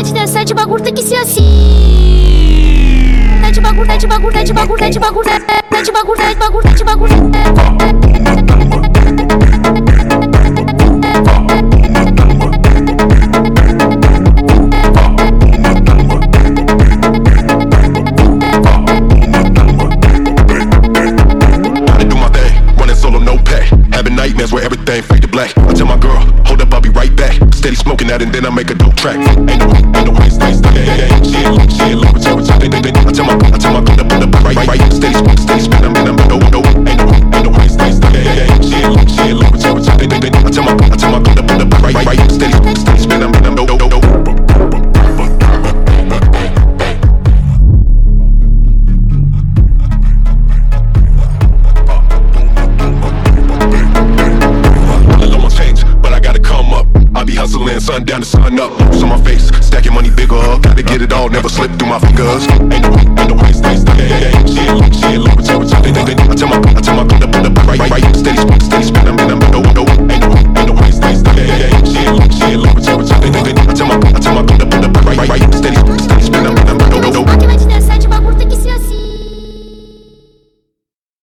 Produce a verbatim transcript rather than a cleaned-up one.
de dançar de bagulho tem que ser assim. Tá de bagulho, tá de bagulho, tá de bagulho, tá de bagulho, tá de bagulho, tá de bagulho, tá de bagulho. Nightmares where everything fade to black. I tell my girl, hold up, I'll be right back. Steady smoking that and then I make a dope track. Ain't no, ain't no way, stay, stay, yeah, yeah. She ain't look, she ain't look, whichever time they, they, they. I tell my, I tell my girl to put up, right, right, right. Steady spin, steady spin, I'm in, I'm in, no, no. Ain't no, ain't no way, stay, stay, yeah, yeah. She ain't look, she ain't look, whichever time they, they, they. I tell my, I tell my girl to put up, right, right, right. Steady spin, steady spin, I'm in, I'm no, no, no. Hustling, sun down to sun up. Moves on my face, stacking money bigger. Gotta get it all, never slip through my fingers. Ain't no, ain't no way, stay, stay, yeah, yeah, yeah.